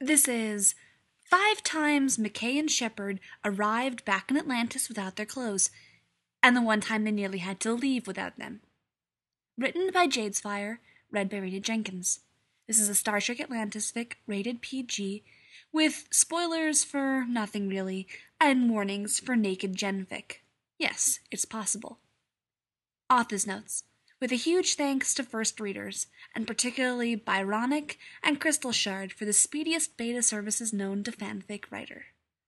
This is 5 times McKay and Shepard arrived back in Atlantis without their clothes, and the one time they nearly had to leave without them. Written by Jadesfire, read by Rita Jenkins. This is a Star Trek Atlantis fic, rated PG, with spoilers for nothing really, and warnings for naked genfic. Yes, it's possible. Author's notes. With a huge thanks to first readers, and particularly Byronic and Crystal Shard for the speediest beta services known to fanfic writer.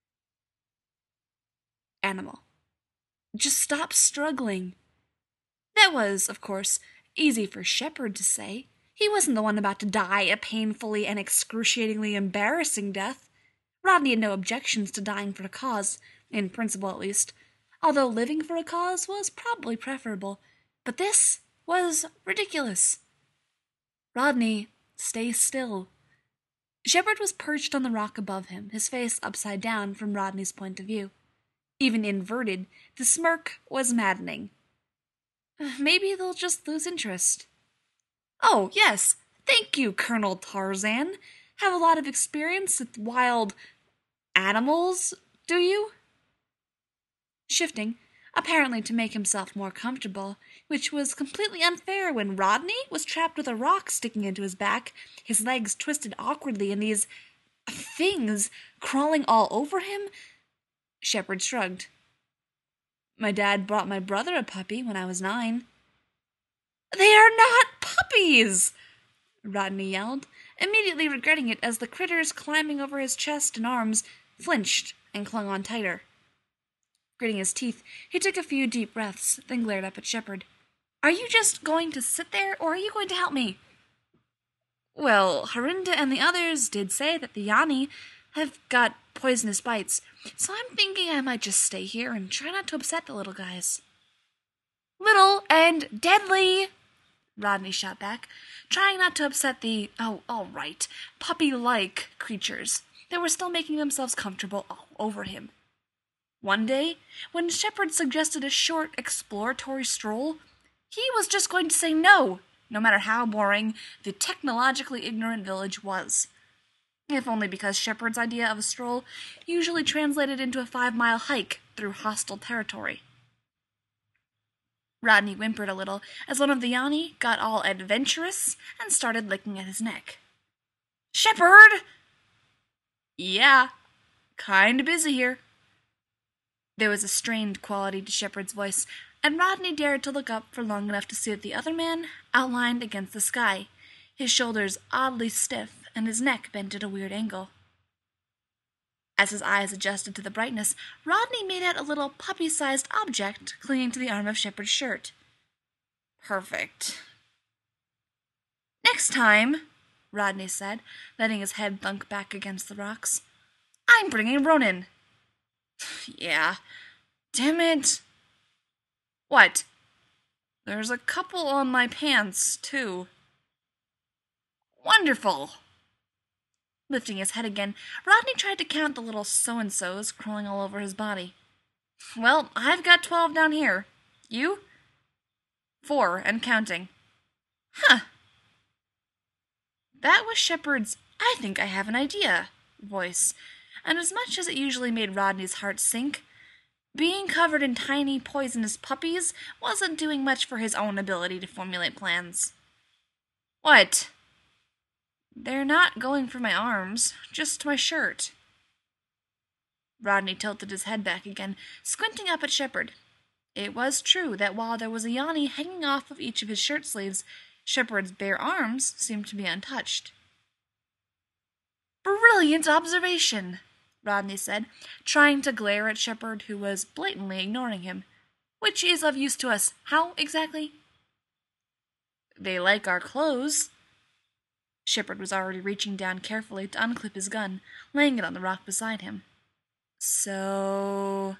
Animal. Just stop struggling. That was, of course, easy for Shepard to say. He wasn't the one about to die a painfully and excruciatingly embarrassing death. Rodney had no objections to dying for a cause, in principle at least, although living for a cause was probably preferable. But this was ridiculous. Rodney, stay still. Shepard was perched on the rock above him, his face upside down from Rodney's point of view. Even inverted, the smirk was maddening. Maybe they'll just lose interest. Oh, yes, thank you, Colonel Tarzan. Have a lot of experience with wild animals, do you? Shifting, apparently to make himself more comfortable, which was completely unfair when Rodney was trapped with a rock sticking into his back, his legs twisted awkwardly, and these things crawling all over him. Shepard shrugged. My dad brought my brother a puppy when I was 9. They are not puppies! Rodney yelled, immediately regretting it as the critters climbing over his chest and arms flinched and clung on tighter. Gritting his teeth, he took a few deep breaths, then glared up at Shepard. Are you just going to sit there, or are you going to help me? Well, Harinda and the others did say that the Yanni have got poisonous bites, so I'm thinking I might just stay here and try not to upset the little guys. Little and deadly, Rodney shot back, trying not to upset the, all right, puppy-like creatures that were still making themselves comfortable all over him. One day, when Shepard suggested a short, exploratory stroll, he was just going to say no matter how boring the technologically ignorant village was. If only because Shepard's idea of a stroll usually translated into a 5-mile hike through hostile territory. Rodney whimpered a little as one of the Yanni got all adventurous and started licking at his neck. Shepard! Yeah, kinda busy here. There was a strained quality to Shepard's voice, and Rodney dared to look up for long enough to see that the other man outlined against the sky, his shoulders oddly stiff and his neck bent at a weird angle. As his eyes adjusted to the brightness, Rodney made out a little puppy-sized object clinging to the arm of Shepard's shirt. Perfect. Next time, Rodney said, letting his head thunk back against the rocks, I'm bringing Ronan. Yeah. Damn it. What? There's a couple on my pants, too. Wonderful. Lifting his head again, Rodney tried to count the little so-and-sos crawling all over his body. Well, I've got 12 down here. You? 4, and counting. Huh. That was Shepard's I think I have an idea voice, and as much as it usually made Rodney's heart sink, being covered in tiny, poisonous puppies wasn't doing much for his own ability to formulate plans. What? They're not going for my arms, just my shirt. Rodney tilted his head back again, squinting up at Shepard. It was true that while there was a Yanni hanging off of each of his shirt sleeves, Shepard's bare arms seemed to be untouched. Brilliant observation, Rodney said, trying to glare at Shepard, who was blatantly ignoring him. Which is of use to us. How, exactly? They like our clothes. Shepard was already reaching down carefully to unclip his gun, laying it on the rock beside him. So?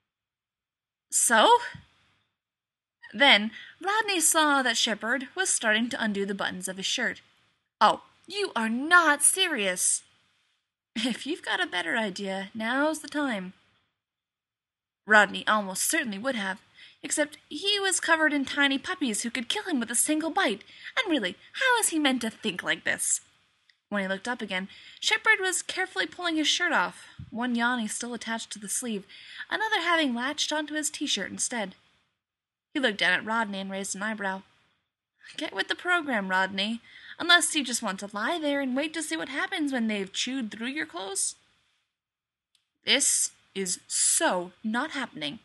Then, Rodney saw that Shepard was starting to undo the buttons of his shirt. Oh, you are not serious. If you've got a better idea, now's the time. Rodney almost certainly would have, except he was covered in tiny puppies who could kill him with a single bite, and really, how is he meant to think like this? When he looked up again, Shepard was carefully pulling his shirt off, one Yanni still attached to the sleeve, another having latched onto his t-shirt instead. He looked down at Rodney and raised an eyebrow. Get with the program, Rodney. Unless you just want to lie there and wait to see what happens when they've chewed through your clothes. This is so not happening.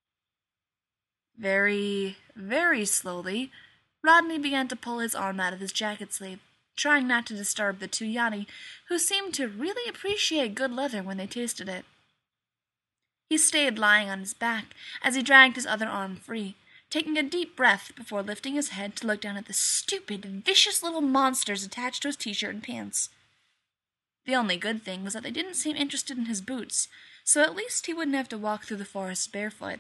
Very, very slowly, Rodney began to pull his arm out of his jacket sleeve, trying not to disturb the two Yanni, who seemed to really appreciate good leather when they tasted it. He stayed lying on his back as he dragged his other arm free, taking a deep breath before lifting his head to look down at the stupid, vicious little monsters attached to his t-shirt and pants. The only good thing was that they didn't seem interested in his boots, so at least he wouldn't have to walk through the forest barefoot.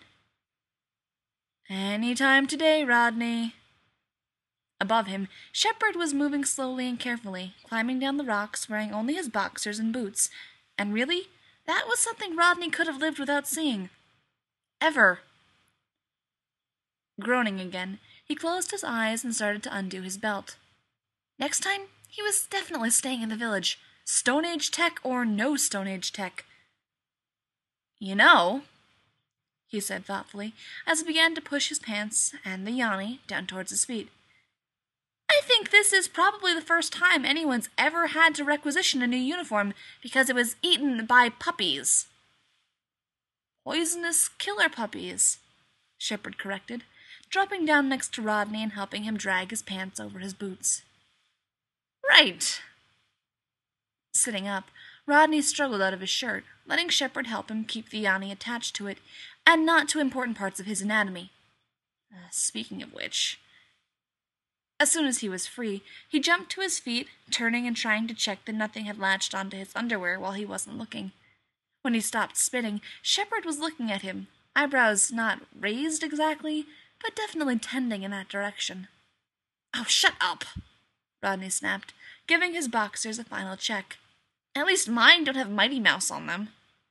Any time today, Rodney. Above him, Shepard was moving slowly and carefully, climbing down the rocks, wearing only his boxers and boots. And really, that was something Rodney could have lived without seeing. Ever. Groaning again, he closed his eyes and started to undo his belt. Next time, he was definitely staying in the village, Stone Age tech or no Stone Age tech. You know, he said thoughtfully, as he began to push his pants and the Yanni down towards his feet. I think this is probably the first time anyone's ever had to requisition a new uniform because it was eaten by puppies. Poisonous killer puppies, Shepard corrected, dropping down next to Rodney and helping him drag his pants over his boots. Right. Sitting up, Rodney struggled out of his shirt, letting Shepard help him keep the Yanni attached to it, and not to important parts of his anatomy. Speaking of which... As soon as he was free, he jumped to his feet, turning and trying to check that nothing had latched onto his underwear while he wasn't looking. When he stopped spinning, Shepard was looking at him, eyebrows not raised exactly, but definitely tending in that direction. Oh, shut up! Rodney snapped, giving his boxers a final check. At least mine don't have Mighty Mouse on them.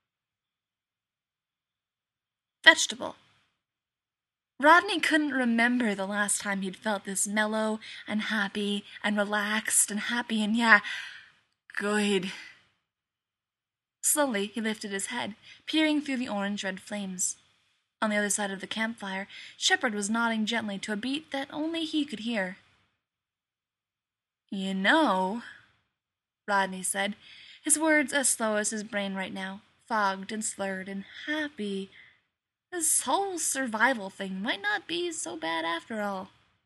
Vegetable. Rodney couldn't remember the last time he'd felt this mellow and happy and relaxed and happy and, yeah, good. Slowly, he lifted his head, peering through the orange-red flames. On the other side of the campfire, Shepard was nodding gently to a beat that only he could hear. You know, Rodney said, his words as slow as his brain right now, fogged and slurred and happy. This whole survival thing might not be so bad after all.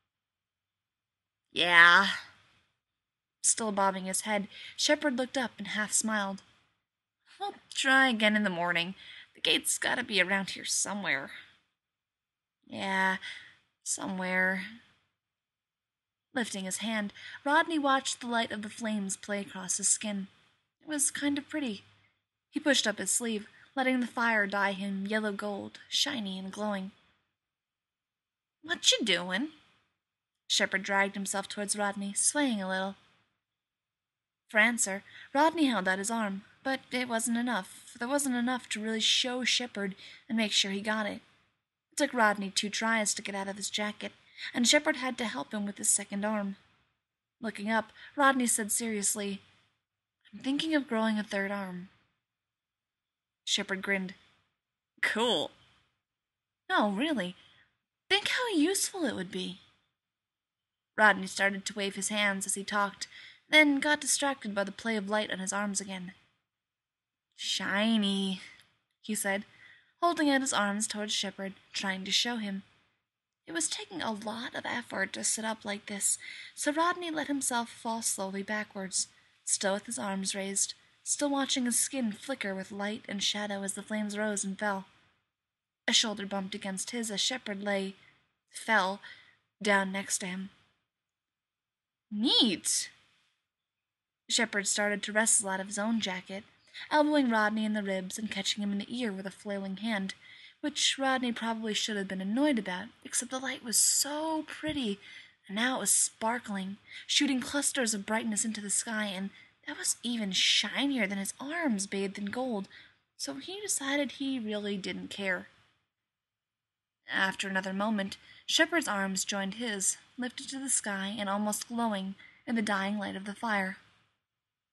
Yeah. Still bobbing his head, Shepard looked up and half smiled. I'll try again in the morning. The gate's gotta be around here somewhere. Yeah, somewhere. Lifting his hand, Rodney watched the light of the flames play across his skin. It was kind of pretty. He pushed up his sleeve, letting the fire dye him yellow gold, shiny and glowing. What you doing? Shepard dragged himself towards Rodney, swaying a little. For answer, Rodney held out his arm, but it wasn't enough. There wasn't enough to really show Shepard and make sure he got it. It took Rodney 2 tries to get out of his jacket, and Shepard had to help him with his second arm. Looking up, Rodney said seriously, I'm thinking of growing a third arm. Shepard grinned. Cool. No, really. Think how useful it would be. Rodney started to wave his hands as he talked, then got distracted by the play of light on his arms again. Shiny, he said, holding out his arms towards Shepard, trying to show him. It was taking a lot of effort to sit up like this, so Rodney let himself fall slowly backwards, still with his arms raised, still watching his skin flicker with light and shadow as the flames rose and fell. A shoulder bumped against his as Shepard fell, down next to him. Neat! Shepard started to wrestle out of his own jacket, elbowing Rodney in the ribs and catching him in the ear with a flailing hand, which Rodney probably should have been annoyed about, except the light was so pretty, and now it was sparkling, shooting clusters of brightness into the sky, and that was even shinier than his arms bathed in gold, so he decided he really didn't care. After another moment, Shepard's arms joined his, lifted to the sky and almost glowing in the dying light of the fire.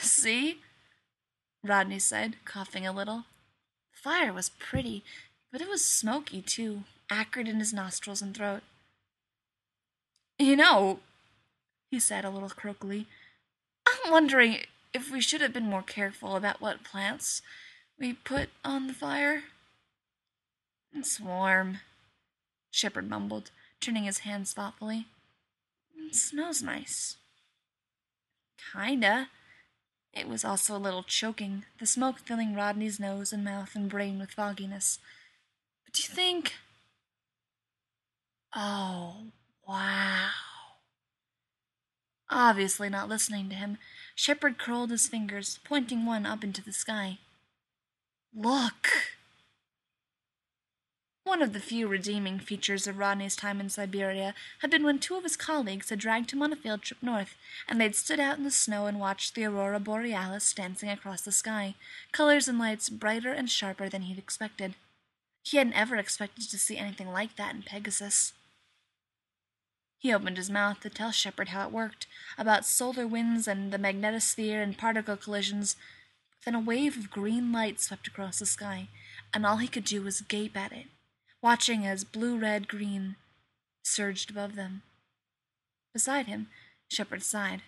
See? Rodney said, coughing a little. The fire was pretty, but it was smoky, too, acrid in his nostrils and throat. You know, he said a little croakily, I'm wondering if we should have been more careful about what plants we put on the fire. It's warm, Shepard mumbled, turning his hands thoughtfully. It smells nice. Kinda. It was also a little choking, the smoke filling Rodney's nose and mouth and brain with fogginess. But do you think... Oh, wow. Obviously not listening to him, Shepard curled his fingers, pointing one up into the sky. Look! One of the few redeeming features of Rodney's time in Siberia had been when two of his colleagues had dragged him on a field trip north, and they'd stood out in the snow and watched the aurora borealis dancing across the sky, colors and lights brighter and sharper than he'd expected. He hadn't ever expected to see anything like that in Pegasus. He opened his mouth to tell Shepard how it worked, about solar winds and the magnetosphere and particle collisions. Then a wave of green light swept across the sky, and all he could do was gape at it, watching as blue-red-green surged above them. Beside him, Shepard sighed.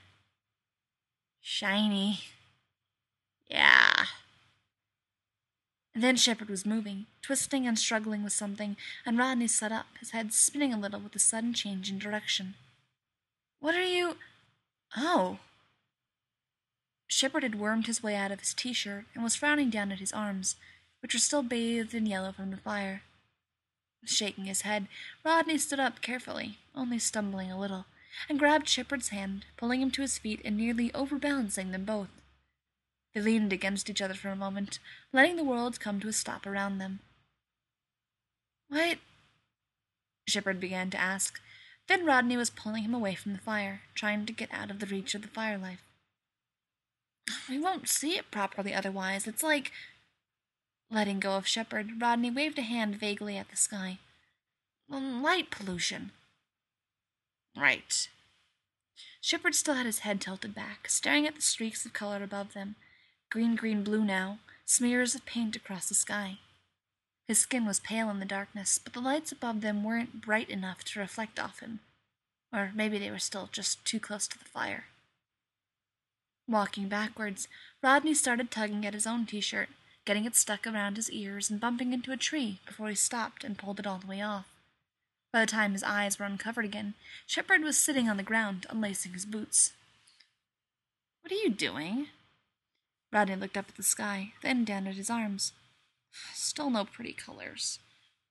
Shiny. Yeah. And then Shepard was moving, twisting and struggling with something, and Rodney sat up, his head spinning a little with a sudden change in direction. What are you... Oh. Shepard had wormed his way out of his t-shirt and was frowning down at his arms, which were still bathed in yellow from the fire. Shaking his head, Rodney stood up carefully, only stumbling a little, and grabbed Shepard's hand, pulling him to his feet and nearly overbalancing them both. They leaned against each other for a moment, letting the world come to a stop around them. What? Shepard began to ask. Then Rodney was pulling him away from the fire, trying to get out of the reach of the firelight. We won't see it properly otherwise. It's like... Letting go of Shepard, Rodney waved a hand vaguely at the sky. Light pollution. Right. Shepard still had his head tilted back, staring at the streaks of color above them. Green, green, blue now, smears of paint across the sky. His skin was pale in the darkness, but the lights above them weren't bright enough to reflect off him. Or maybe they were still just too close to the fire. Walking backwards, Rodney started tugging at his own t-shirt, getting it stuck around his ears and bumping into a tree before he stopped and pulled it all the way off. By the time his eyes were uncovered again, Shepard was sitting on the ground, unlacing his boots. What are you doing? Rodney looked up at the sky, then down at his arms. Still no pretty colors.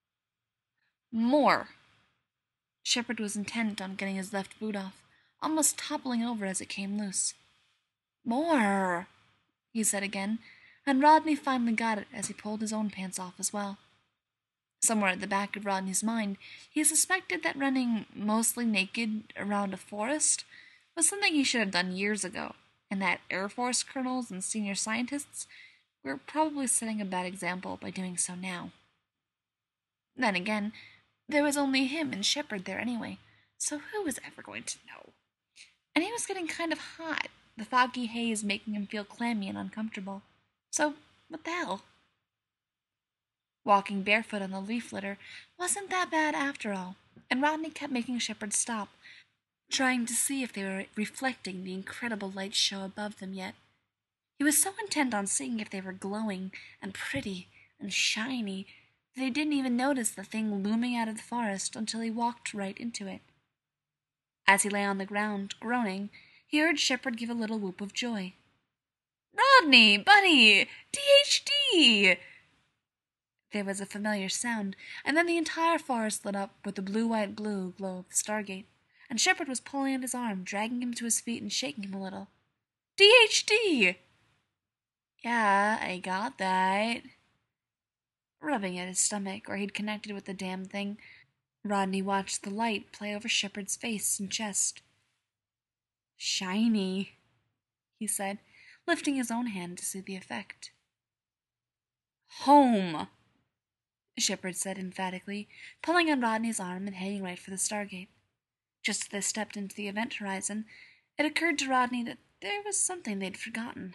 More. Shepard was intent on getting his left boot off, almost toppling over as it came loose. More, he said again, and Rodney finally got it as he pulled his own pants off as well. Somewhere at the back of Rodney's mind, he suspected that running mostly naked around a forest was something he should have done years ago, and that Air Force colonels and senior scientists were probably setting a bad example by doing so now. Then again, there was only him and Shepard there anyway, so who was ever going to know? And he was getting kind of hot, the foggy haze making him feel clammy and uncomfortable. So, what the hell? Walking barefoot on the leaf litter wasn't that bad after all, and Rodney kept making Shepard stop, trying to see if they were reflecting the incredible light show above them yet. He was so intent on seeing if they were glowing and pretty and shiny that he didn't even notice the thing looming out of the forest until he walked right into it. As he lay on the ground, groaning, he heard Shepard give a little whoop of joy. Rodney, buddy! DHD! There was a familiar sound, and then the entire forest lit up with the blue-white-blue glow of the Stargate, and Shepard was pulling at his arm, dragging him to his feet and shaking him a little. DHD! Yeah, I got that. Rubbing at his stomach, where he'd connected with the damn thing, Rodney watched the light play over Shepard's face and chest. Shiny, he said, lifting his own hand to see the effect. Home, Shepard said emphatically, pulling on Rodney's arm and heading right for the Stargate. Just as they stepped into the event horizon, it occurred to Rodney that there was something they'd forgotten.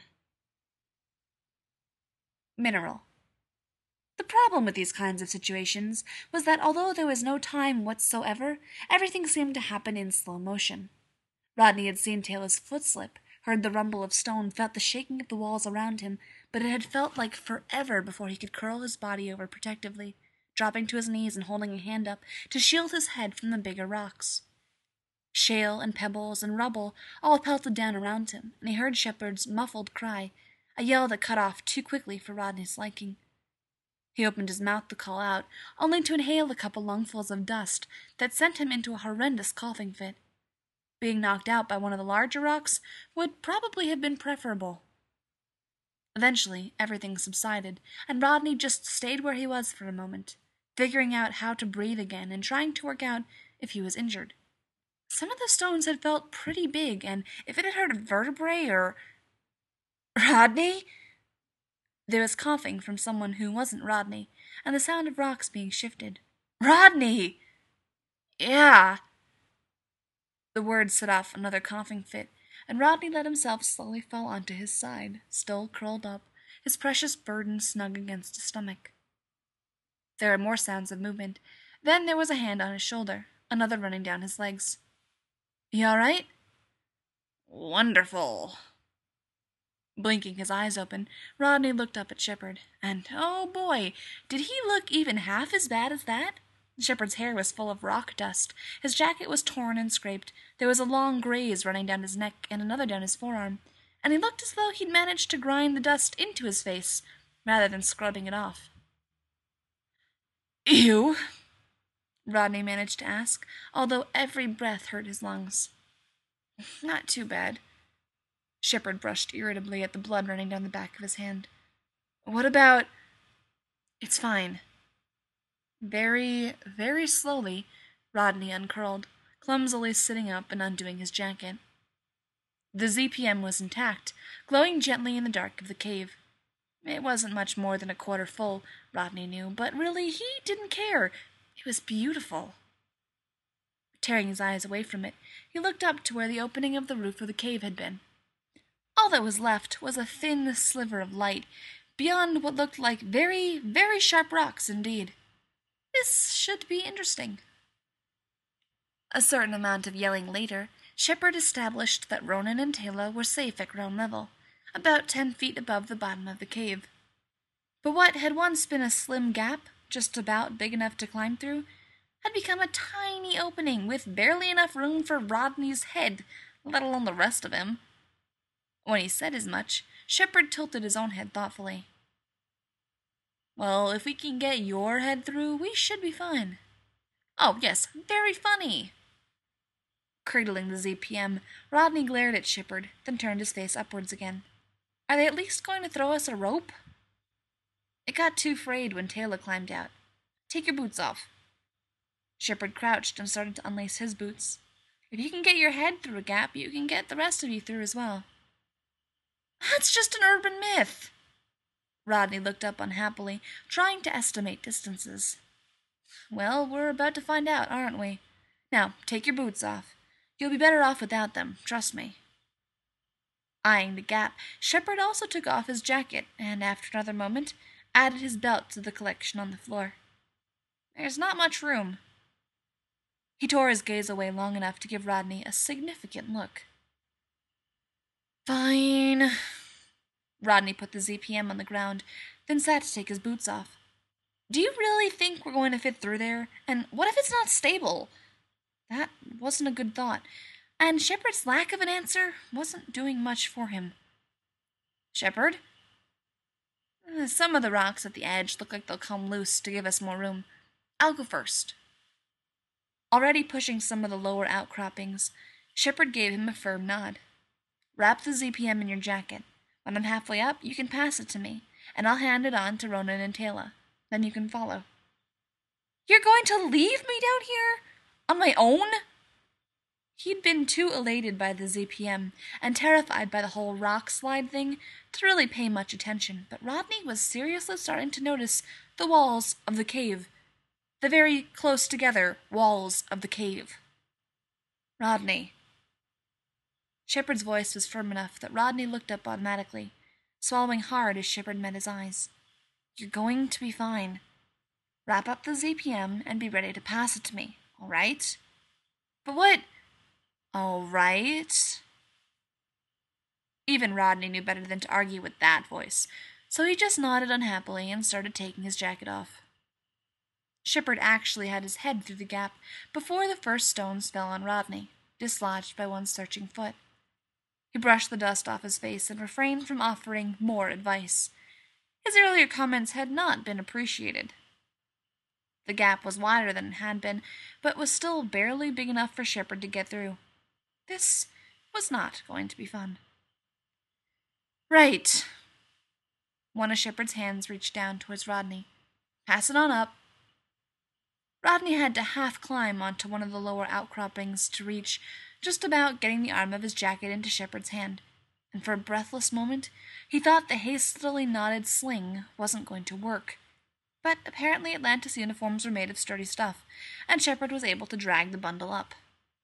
Mineral. The problem with these kinds of situations was that although there was no time whatsoever, everything seemed to happen in slow motion. Rodney had seen Taylor's foot slip, heard the rumble of stone, felt the shaking of the walls around him, but it had felt like forever before he could curl his body over protectively, dropping to his knees and holding a hand up to shield his head from the bigger rocks. Shale and pebbles and rubble all pelted down around him, and he heard Shepard's muffled cry, a yell that cut off too quickly for Rodney's liking. He opened his mouth to call out, only to inhale a couple lungfuls of dust that sent him into a horrendous coughing fit. Being knocked out by one of the larger rocks would probably have been preferable. Eventually, everything subsided, and Rodney just stayed where he was for a moment, figuring out how to breathe again and trying to work out if he was injured. Some of the stones had felt pretty big, and if it had hurt a vertebrae or... Rodney? There was coughing from someone who wasn't Rodney, and the sound of rocks being shifted. Rodney! Yeah. The words set off another coughing fit, and Rodney let himself slowly fall onto his side, still curled up, his precious burden snug against his stomach. There were more sounds of movement. Then there was a hand on his shoulder, another running down his legs. You all right? Wonderful. Blinking his eyes open, Rodney looked up at Shepard, and, oh boy, did he look even half as bad as that? Shepard's hair was full of rock dust, his jacket was torn and scraped, there was a long graze running down his neck and another down his forearm, and he looked as though he'd managed to grind the dust into his face, rather than scrubbing it off. Ew, Rodney managed to ask, although every breath hurt his lungs. Not too bad. Shepard brushed irritably at the blood running down the back of his hand. What about... It's fine. Very, very slowly, Rodney uncurled, clumsily sitting up and undoing his jacket. The ZPM was intact, glowing gently in the dark of the cave. It wasn't much more than a quarter full, Rodney knew, but really he didn't care. It was beautiful. Tearing his eyes away from it, he looked up to where the opening of the roof of the cave had been. All that was left was a thin sliver of light, beyond what looked like very, very sharp rocks indeed. This should be interesting. A certain amount of yelling later, Shepard established that Ronan and Taylor were safe at ground level, about 10 feet above the bottom of the cave. But what had once been a slim gap, just about big enough to climb through, had become a tiny opening with barely enough room for Rodney's head, let alone the rest of him. When he said as much, Shepard tilted his own head thoughtfully. Well, if we can get your head through, we should be fine. Oh, yes, very funny. Cradling the ZPM, Rodney glared at Shepard, then turned his face upwards again. Are they at least going to throw us a rope? It got too frayed when Taylor climbed out. Take your boots off. Shepard crouched and started to unlace his boots. If you can get your head through a gap, you can get the rest of you through as well. That's just an urban myth. Rodney looked up unhappily, trying to estimate distances. Well, we're about to find out, aren't we? Now, take your boots off. You'll be better off without them, trust me. Eyeing the gap, Shepard also took off his jacket, and after another moment, added his belt to the collection on the floor. There's not much room. He tore his gaze away long enough to give Rodney a significant look. Fine. Rodney put the ZPM on the ground, then sat to take his boots off. Do you really think we're going to fit through there? And what if it's not stable? That wasn't a good thought, and Shepard's lack of an answer wasn't doing much for him. Shepard? Some of the rocks at the edge look like they'll come loose to give us more room. I'll go first. Already pushing some of the lower outcroppings, Shepard gave him a firm nod. Wrap the ZPM in your jacket. When I'm halfway up, you can pass it to me, and I'll hand it on to Ronan and Taylor. Then you can follow. You're going to leave me down here? On my own? He'd been too elated by the ZPM, and terrified by the whole rock slide thing, to really pay much attention, but Rodney was seriously starting to notice the walls of the cave. The very close-together walls of the cave. Rodney. Shepard's voice was firm enough that Rodney looked up automatically, swallowing hard as Shepard met his eyes. "You're going to be fine. Wrap up the ZPM and be ready to pass it to me, all right?" "But what—" "All right?" Even Rodney knew better than to argue with that voice, so he just nodded unhappily and started taking his jacket off. Shepard actually had his head through the gap before the first stones fell on Rodney, dislodged by one searching foot. He brushed the dust off his face and refrained from offering more advice. His earlier comments had not been appreciated. The gap was wider than it had been, but was still barely big enough for Shepard to get through. This was not going to be fun. "Right." One of Shepard's hands reached down towards Rodney. "Pass it on up." Rodney had to half climb onto one of the lower outcroppings to reach just about getting the arm of his jacket into Shepard's hand, and for a breathless moment he thought the hastily knotted sling wasn't going to work. But apparently Atlantis uniforms were made of sturdy stuff, and Shepard was able to drag the bundle up.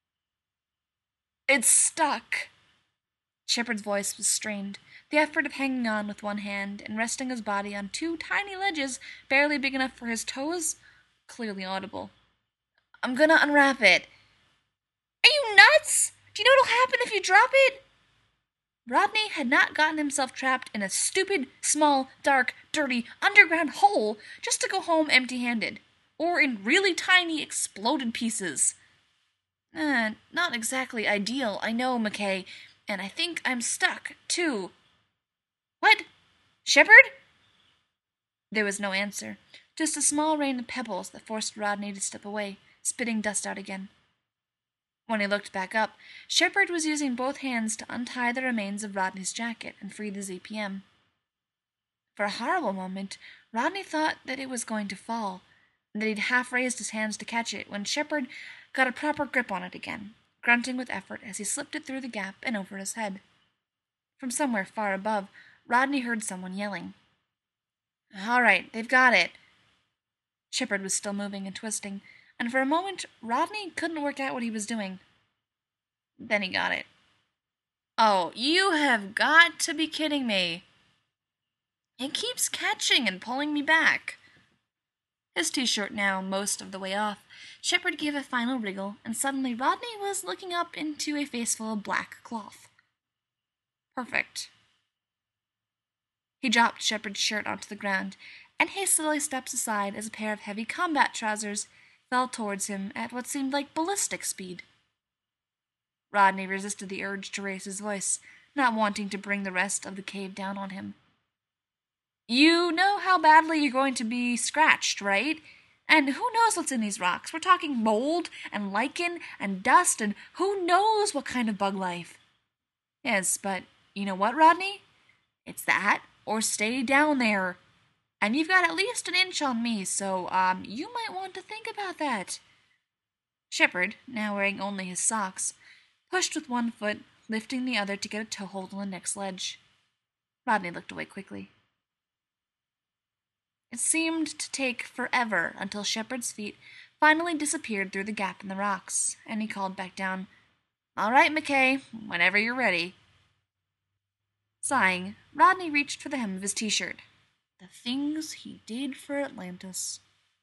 "It's stuck." Shepard's voice was strained, the effort of hanging on with one hand and resting his body on two tiny ledges barely big enough for his toes clearly audible. "I'm gonna unwrap it." "Are you nuts? Do you know what'll happen if you drop it?" Rodney had not gotten himself trapped in a stupid, small, dark, dirty, underground hole just to go home empty-handed, or in really tiny, exploded pieces. Not exactly ideal, I know, McKay, and I think I'm stuck, too." "What? Shepard?" There was no answer, just a small rain of pebbles that forced Rodney to step away, spitting dust out again. When he looked back up, Shepard was using both hands to untie the remains of Rodney's jacket and free the ZPM. For a horrible moment, Rodney thought that it was going to fall, and that he'd half raised his hands to catch it when Shepard got a proper grip on it again, grunting with effort as he slipped it through the gap and over his head. From somewhere far above, Rodney heard someone yelling. "All right, they've got it." Shepard was still moving and twisting, and for a moment Rodney couldn't work out what he was doing. Then he got it. "Oh, you have got to be kidding me. It keeps catching and pulling me back." His t-shirt now most of the way off, Shepard gave a final wriggle, and suddenly Rodney was looking up into a faceful of black cloth. Perfect. He dropped Shepard's shirt onto the ground and hastily stepped aside as a pair of heavy combat trousers fell towards him at what seemed like ballistic speed. Rodney resisted the urge to raise his voice, not wanting to bring the rest of the cave down on him. "You know how badly you're going to be scratched, right? And who knows what's in these rocks? We're talking mold and lichen and dust and who knows what kind of bug life." "Yes, but you know what, Rodney? It's that or stay down there. And you've got at least an inch on me, so, you might want to think about that." Shepard, now wearing only his socks, pushed with one foot, lifting the other to get a toehold on the next ledge. Rodney looked away quickly. It seemed to take forever until Shepard's feet finally disappeared through the gap in the rocks, and he called back down, "All right, McKay, whenever you're ready." Sighing, Rodney reached for the hem of his t-shirt. The things he did for Atlantis.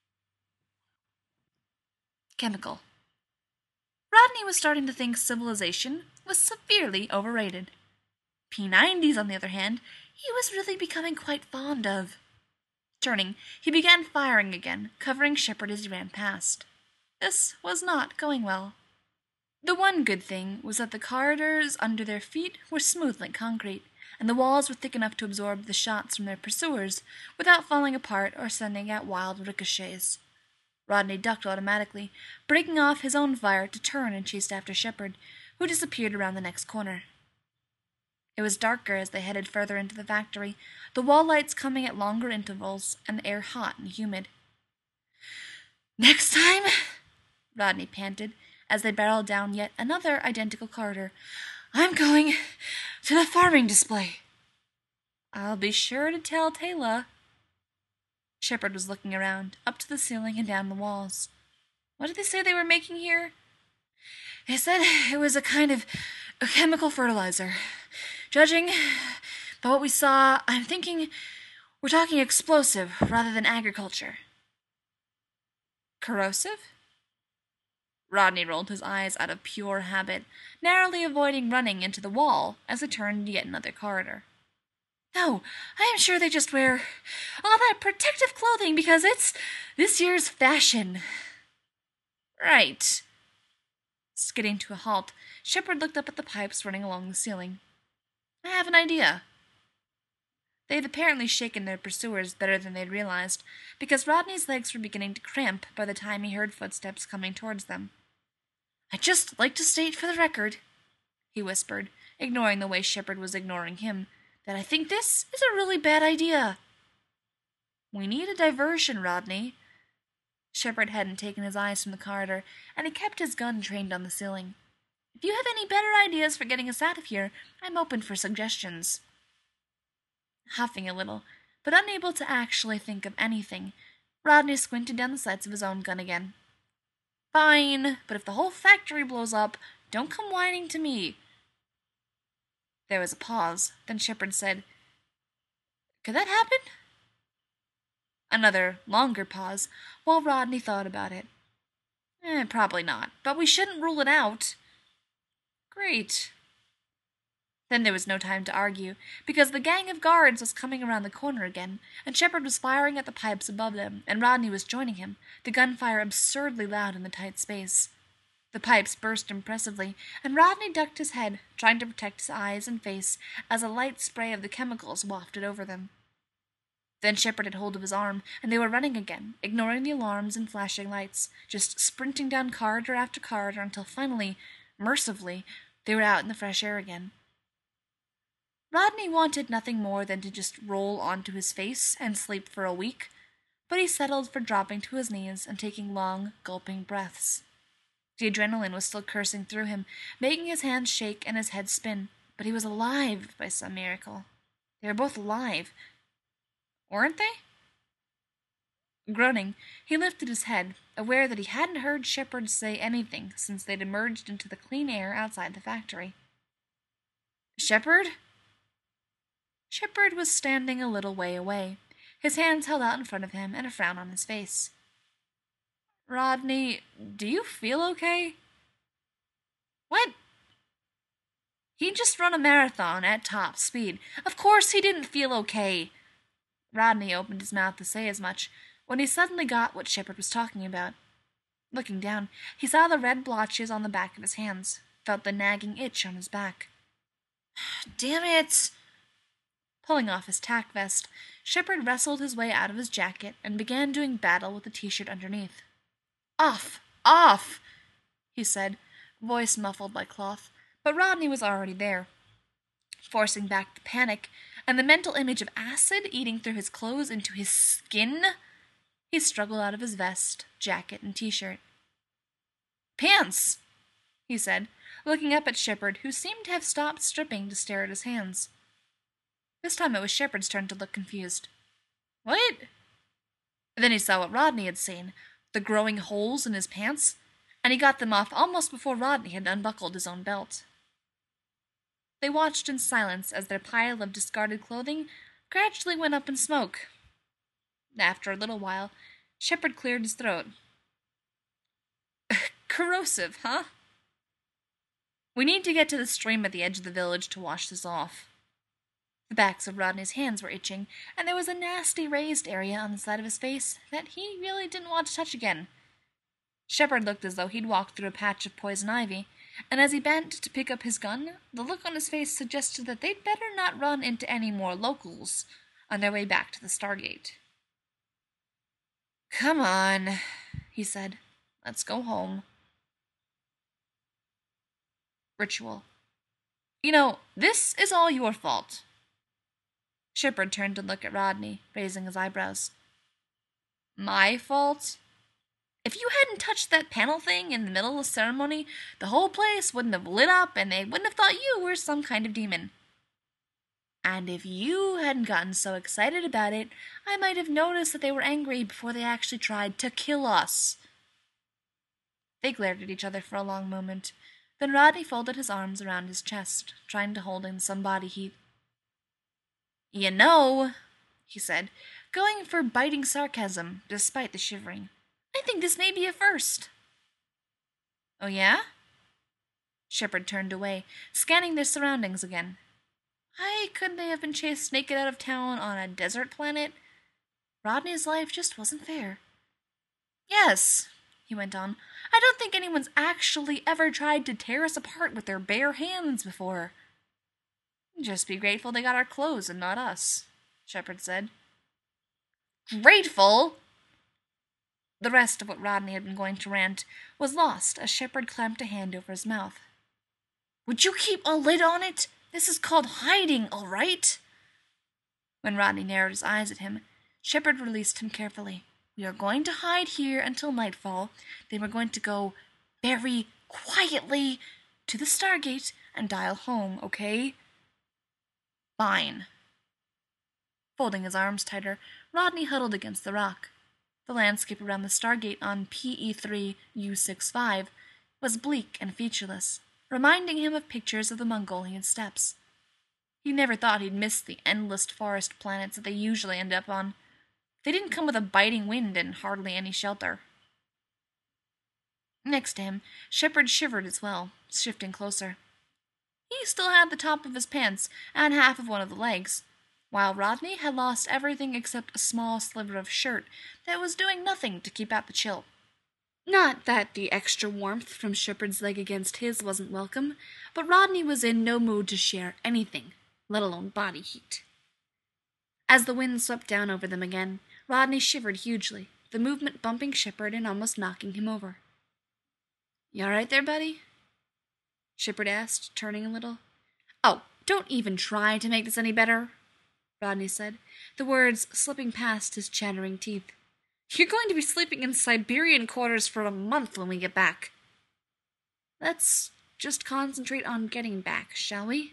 Chemical. Rodney was starting to think civilization was severely overrated. P90s, on the other hand, he was really becoming quite fond of. Turning, he began firing again, covering Shepard as he ran past. This was not going well. The one good thing was that the corridors under their feet were smooth like concrete, and the walls were thick enough to absorb the shots from their pursuers without falling apart or sending out wild ricochets. Rodney ducked automatically, breaking off his own fire to turn and chase after Shepard, who disappeared around the next corner. It was darker as they headed further into the factory, the wall lights coming at longer intervals, and the air hot and humid. "Next time," Rodney panted, as they barreled down yet another identical corridor, "I'm going to the farming display." "I'll be sure to tell Taylor." Shepard was looking around, up to the ceiling and down the walls. What did they say they were making here? "They said it was a kind of A chemical fertilizer. Judging by what we saw, I'm thinking we're talking explosive rather than agriculture. Corrosive? Rodney rolled his eyes out of pure habit, narrowly avoiding running into the wall as they turned yet another corridor. No, I am sure they just wear all that protective clothing because it's this year's fashion. Right. Skidding to a halt, Shepard looked up at the pipes running along the ceiling. I have an idea. They had apparently shaken their pursuers better than they'd realized, because Rodney's legs were beginning to cramp by the time he heard footsteps coming towards them. I'd just like to state for the record, he whispered, ignoring the way Shepard was ignoring him, that I think this is a really bad idea. We need a diversion, Rodney. Shepard hadn't taken his eyes from the corridor, and he kept his gun trained on the ceiling. If you have any better ideas for getting us out of here, I'm open for suggestions. Huffing a little, but unable to actually think of anything, Rodney squinted down the sights of his own gun again. Fine, but if the whole factory blows up, don't come whining to me. There was a pause, then Shepard said, Could that happen? Another, longer pause, while Rodney thought about it. Probably not, but we shouldn't rule it out. Great. Then there was no time to argue, because the gang of guards was coming around the corner again, and Shepard was firing at the pipes above them, and Rodney was joining him, the gunfire absurdly loud in the tight space. The pipes burst impressively, and Rodney ducked his head, trying to protect his eyes and face as a light spray of the chemicals wafted over them. Then Shepard had hold of his arm, and they were running again, ignoring the alarms and flashing lights, just sprinting down corridor after corridor until finally, mercifully, they were out in the fresh air again. Rodney wanted nothing more than to just roll onto his face and sleep for a week, but he settled for dropping to his knees and taking long, gulping breaths. The adrenaline was still coursing through him, making his hands shake and his head spin, but he was alive by some miracle. They were both alive. Weren't they? Groaning, he lifted his head, aware that he hadn't heard Shepard say anything since they'd emerged into the clean air outside the factory. Shepard? Shepard was standing a little way away, his hands held out in front of him and a frown on his face. Rodney, do you feel okay? What? He'd just run a marathon at top speed. Of course he didn't feel okay. Rodney opened his mouth to say as much, when he suddenly got what Shepard was talking about. Looking down, he saw the red blotches on the back of his hands, felt the nagging itch on his back. Damn it! Pulling off his tack vest, Shepard wrestled his way out of his jacket and began doing battle with the t-shirt underneath. Off! Off! He said, voice muffled by cloth, but Rodney was already there. Forcing back the panic and the mental image of acid eating through his clothes into his skin, he struggled out of his vest, jacket, and t-shirt. Pants! He said, looking up at Shepard, who seemed to have stopped stripping to stare at his hands. This time it was Shepard's turn to look confused. What? Then he saw what Rodney had seen, the growing holes in his pants, and he got them off almost before Rodney had unbuckled his own belt. They watched in silence as their pile of discarded clothing gradually went up in smoke. After a little while, Shepard cleared his throat. Corrosive, huh? We need to get to the stream at the edge of the village to wash this off. The backs of Rodney's hands were itching, and there was a nasty raised area on the side of his face that he really didn't want to touch again. Shepard looked as though he'd walked through a patch of poison ivy, and as he bent to pick up his gun, the look on his face suggested that they'd better not run into any more locals on their way back to the Stargate. Come on, he said. Let's go home. Ritual. You know, this is all your fault. Shepard turned to look at Rodney, raising his eyebrows. My fault? If you hadn't touched that panel thing in the middle of the ceremony, the whole place wouldn't have lit up and they wouldn't have thought you were some kind of demon. And if you hadn't gotten so excited about it, I might have noticed that they were angry before they actually tried to kill us. They glared at each other for a long moment. Then Rodney folded his arms around his chest, trying to hold in some body heat. "You know," he said, going for biting sarcasm, despite the shivering, "I think this may be a first." "Oh, yeah?" Shepard turned away, scanning their surroundings again. Why couldn't they have been chased naked out of town on a desert planet? Rodney's life just wasn't fair. "Yes," he went on, "I don't think anyone's actually ever tried to tear us apart with their bare hands before." "Just be grateful they got our clothes and not us," Shepard said. "Grateful?" The rest of what Rodney had been going to rant was lost as Shepard clamped a hand over his mouth. "Would you keep a lid on it? This is called hiding, all right?" When Rodney narrowed his eyes at him, Shepard released him carefully. "We are going to hide here until nightfall. Then we're going to go very quietly to the Stargate and dial home, okay?" "Fine." Folding his arms tighter, Rodney huddled against the rock. The landscape around the Stargate on PE3U65 was bleak and featureless, reminding him of pictures of the Mongolian steppes. He never thought he'd miss the endless forest planets that they usually end up on. They didn't come with a biting wind and hardly any shelter. Next to him, Shepard shivered as well, shifting closer. He still had the top of his pants and half of one of the legs, while Rodney had lost everything except a small sliver of shirt that was doing nothing to keep out the chill. Not that the extra warmth from Shepard's leg against his wasn't welcome, but Rodney was in no mood to share anything, let alone body heat. As the wind swept down over them again, Rodney shivered hugely, the movement bumping Shepard and almost knocking him over. "You all right there, buddy?" Shepard asked, turning a little. "Oh, don't even try to make this any better," Rodney said, the words slipping past his chattering teeth. "You're going to be sleeping in Siberian quarters for a month when we get back." "Let's just concentrate on getting back, shall we?"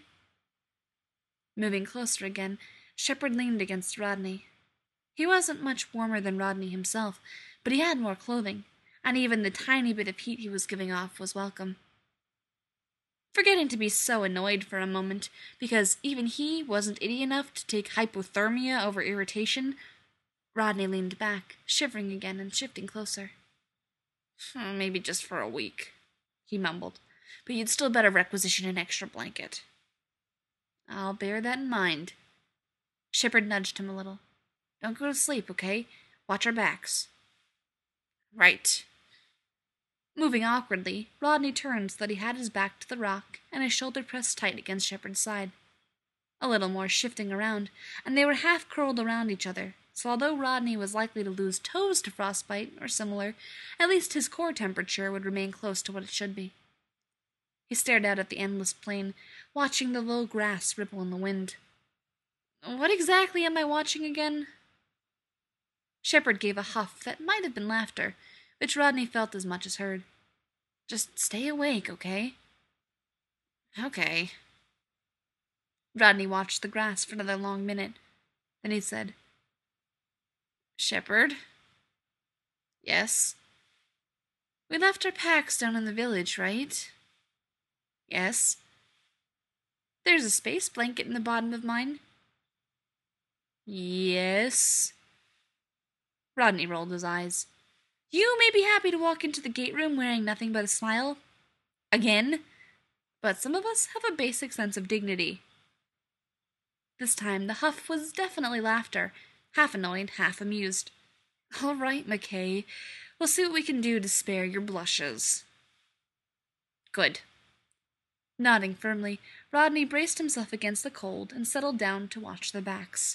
Moving closer again, Shepard leaned against Rodney. He wasn't much warmer than Rodney himself, but he had more clothing, and even the tiny bit of heat he was giving off was welcome. Forgetting to be so annoyed for a moment, because even he wasn't idiot enough to take hypothermia over irritation, Rodney leaned back, shivering again and shifting closer. "Maybe just for a week," he mumbled, "but you'd still better requisition an extra blanket." "I'll bear that in mind." Shepard nudged him a little. "Don't go to sleep, okay? Watch our backs." "Right." Moving awkwardly, Rodney turned so that he had his back to the rock and his shoulder pressed tight against Shepard's side. A little more shifting around, and they were half curled around each other, so although Rodney was likely to lose toes to frostbite or similar, at least his core temperature would remain close to what it should be. He stared out at the endless plain, watching the low grass ripple in the wind. "What exactly am I watching again?" Shepard gave a huff that might have been laughter, which Rodney felt as much as heard. "Just stay awake, okay?" "Okay." Rodney watched the grass for another long minute. Then he said, "Shepard?" "Yes?" "We left our packs down in the village, right?" "Yes." "There's a space blanket in the bottom of mine." "Yes." Rodney rolled his eyes. "You may be happy to walk into the gate room wearing nothing but a smile. Again. But some of us have a basic sense of dignity." This time the huff was definitely laughter, half annoyed, half amused. "All right, McKay. We'll see what we can do to spare your blushes." "Good." Nodding firmly, Rodney braced himself against the cold and settled down to watch their backs.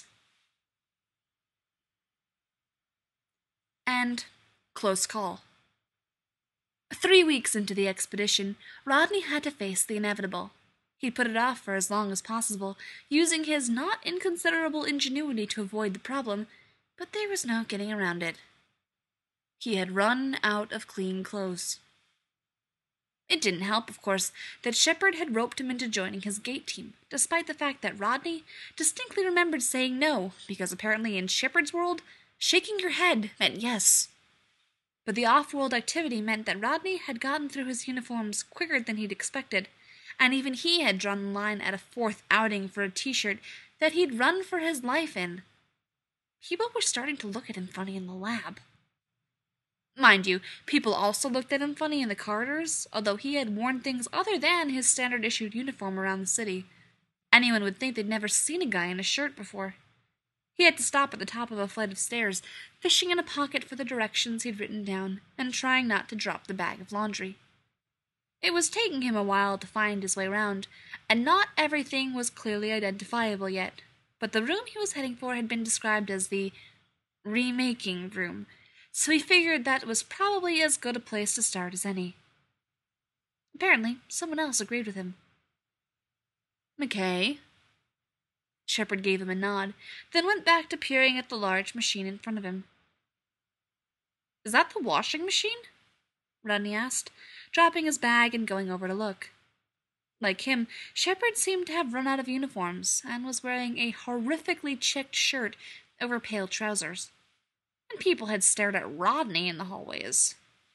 And close call. 3 weeks into the expedition, Rodney had to face the inevitable. He'd put it off for as long as possible, using his not inconsiderable ingenuity to avoid the problem, but there was no getting around it. He had run out of clean clothes. It didn't help, of course, that Shepard had roped him into joining his gate team, despite the fact that Rodney distinctly remembered saying no, because apparently in Shepard's world, shaking your head meant yes. But the off-world activity meant that Rodney had gotten through his uniforms quicker than he'd expected, and even he had drawn the line at a fourth outing for a t-shirt that he'd run for his life in. People were starting to look at him funny in the lab. Mind you, people also looked at him funny in the corridors, although he had worn things other than his standard-issued uniform around the city. Anyone would think they'd never seen a guy in a shirt before. He had to stop at the top of a flight of stairs, fishing in a pocket for the directions he'd written down, and trying not to drop the bag of laundry. It was taking him a while to find his way round, and not everything was clearly identifiable yet, but the room he was heading for had been described as the remaking room, so he figured that was probably as good a place to start as any. Apparently, someone else agreed with him. "McKay?" Shepard gave him a nod, then went back to peering at the large machine in front of him. "Is that the washing machine?" Rodney asked, dropping his bag and going over to look. Like him, Shepard seemed to have run out of uniforms and was wearing a horrifically checked shirt over pale trousers. And people had stared at Rodney in the hallways.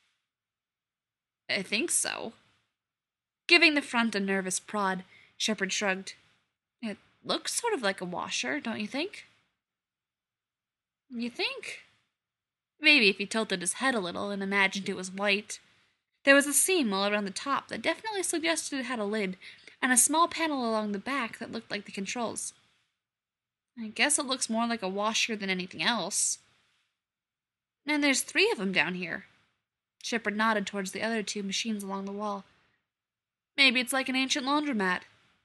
"I think so." Giving the front a nervous prod, Shepard shrugged. "It looks sort of like a washer, don't you think?" "You think?" Maybe if he tilted his head a little and imagined it was white. There was a seam all around the top that definitely suggested it had a lid, and a small panel along the back that looked like the controls. "I guess it looks more like a washer than anything else." "And there's 3 of them down here." Shepard nodded towards the other 2 machines along the wall. "Maybe it's like an ancient laundromat."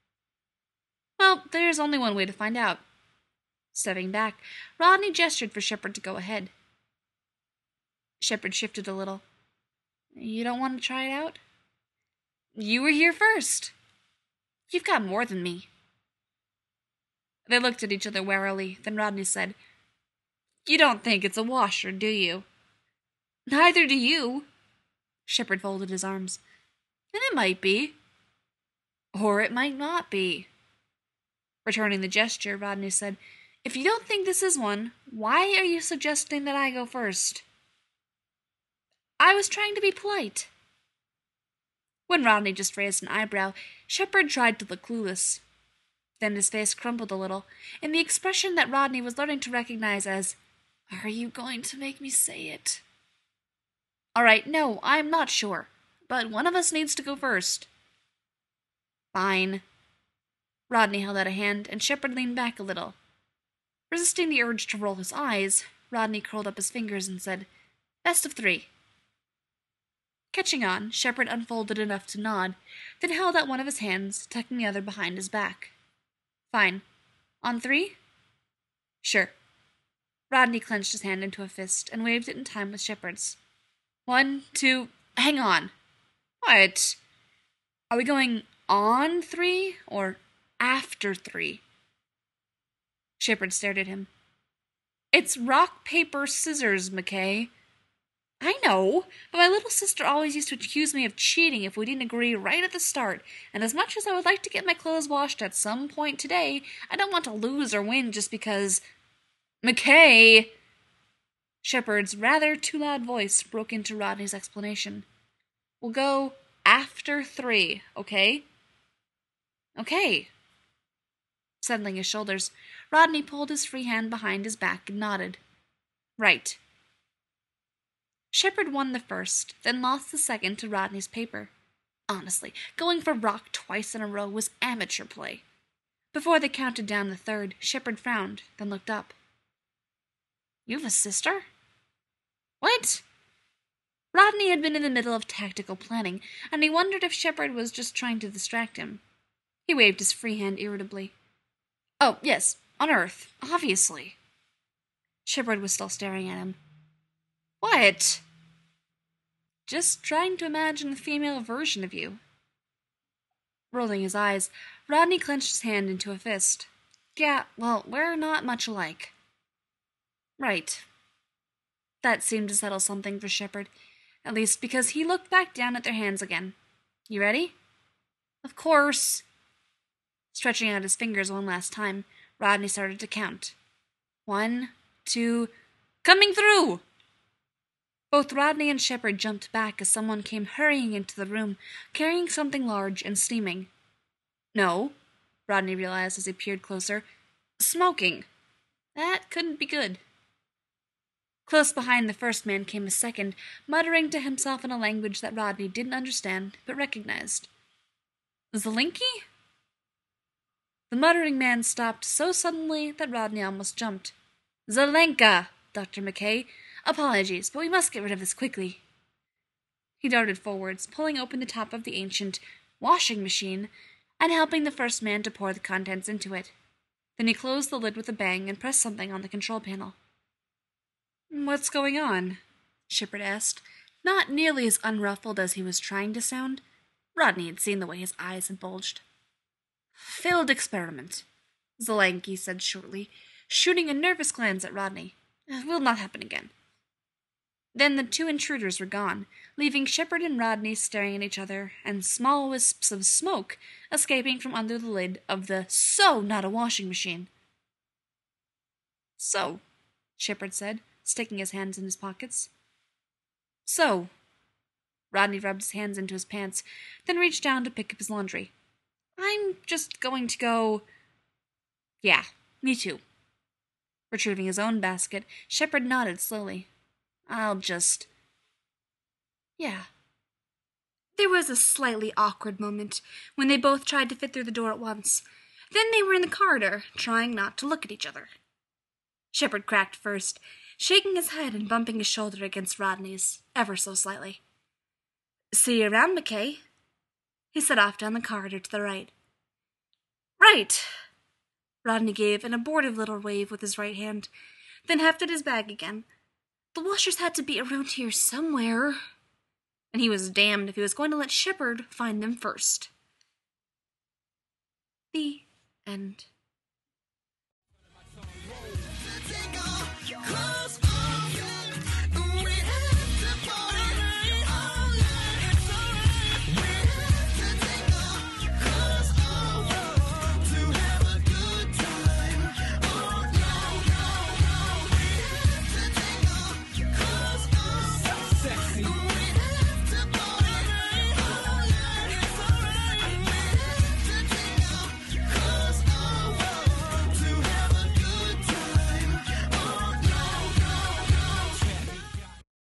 "Well, there's only one way to find out." Stepping back, Rodney gestured for Shepard to go ahead. Shepard shifted a little. "You don't want to try it out?" "You were here first." "You've got more than me." They looked at each other warily, then Rodney said, "You don't think it's a washer, do you?" "Neither do you." Shepard folded his arms. "And it might be." "Or it might not be." Returning the gesture, Rodney said, "If you don't think this is one, why are you suggesting that I go first?" "I was trying to be polite." When Rodney just raised an eyebrow, Shepard tried to look clueless. Then his face crumpled a little, in the expression that Rodney was learning to recognize as, "Are you going to make me say it?" "All right, no, I'm not sure. But one of us needs to go first." "Fine." Rodney held out a hand, and Shepard leaned back a little. Resisting the urge to roll his eyes, Rodney curled up his fingers and said, "Best of 3. Catching on, Shepard unfolded enough to nod, then held out one of his hands, tucking the other behind his back. "Fine. On 3? "Sure." Rodney clenched his hand into a fist and waved it in time with Shepard's. 1, 2, hang on. What? Are we going on 3 or after 3? Shepard stared at him. "It's rock, paper, scissors, McKay." "I know, but my little sister always used to accuse me of cheating if we didn't agree right at the start, and as much as I would like to get my clothes washed at some point today, I don't want to lose or win just because—" "McKay!" Shepard's rather too loud voice broke into Rodney's explanation. "We'll go after 3, okay?" "Okay." Settling his shoulders, Rodney pulled his free hand behind his back and nodded. "Right." Shepard won the first, then lost the second to Rodney's paper. Honestly, going for rock twice in a row was amateur play. Before they counted down the third, Shepard frowned, then looked up. "You have a sister?" "What?" Rodney had been in the middle of tactical planning, and he wondered if Shepard was just trying to distract him. He waved his free hand irritably. "Oh, yes, on Earth, obviously." Shepard was still staring at him. "What?" "Just trying to imagine the female version of you." Rolling his eyes, Rodney clenched his hand into a fist. "Yeah, well, we're not much alike." "Right." That seemed to settle something for Shepard, at least because he looked back down at their hands again. "You ready?" "Of course." Stretching out his fingers one last time, Rodney started to count. 1, 2, coming through! Both Rodney and Shepard jumped back as someone came hurrying into the room, carrying something large and steaming. No, Rodney realized as he peered closer. Smoking. That couldn't be good. Close behind the first man came a second, muttering to himself in a language that Rodney didn't understand, but recognized. Zelinki? The muttering man stopped so suddenly that Rodney almost jumped. Zelenka, Dr. McKay. Apologies, but we must get rid of this quickly. He darted forwards, pulling open the top of the ancient washing machine and helping the first man to pour the contents into it. Then he closed the lid with a bang and pressed something on the control panel. What's going on? Shepard asked, not nearly as unruffled as he was trying to sound. Rodney had seen the way his eyes had bulged. Failed experiment, Zelenki said shortly, shooting a nervous glance at Rodney. Will not happen again. Then the two intruders were gone, leaving Shepard and Rodney staring at each other, and small wisps of smoke escaping from under the lid of the not a washing machine. So, Shepard said, sticking his hands in his pockets. So. Rodney rubbed his hands into his pants, then reached down to pick up his laundry. I'm just going to go... Yeah, me too. Retrieving his own basket, Shepard nodded slowly. I'll just... Yeah. There was a slightly awkward moment when they both tried to fit through the door at once. Then they were in the corridor, trying not to look at each other. Shepard cracked first, shaking his head and bumping his shoulder against Rodney's, ever so slightly. See you around, McKay, he set off down the corridor to the right. Right! Rodney gave an abortive little wave with his right hand, then hefted his bag again. The washers had to be around here somewhere, and he was damned if he was going to let Shepard find them first. The end.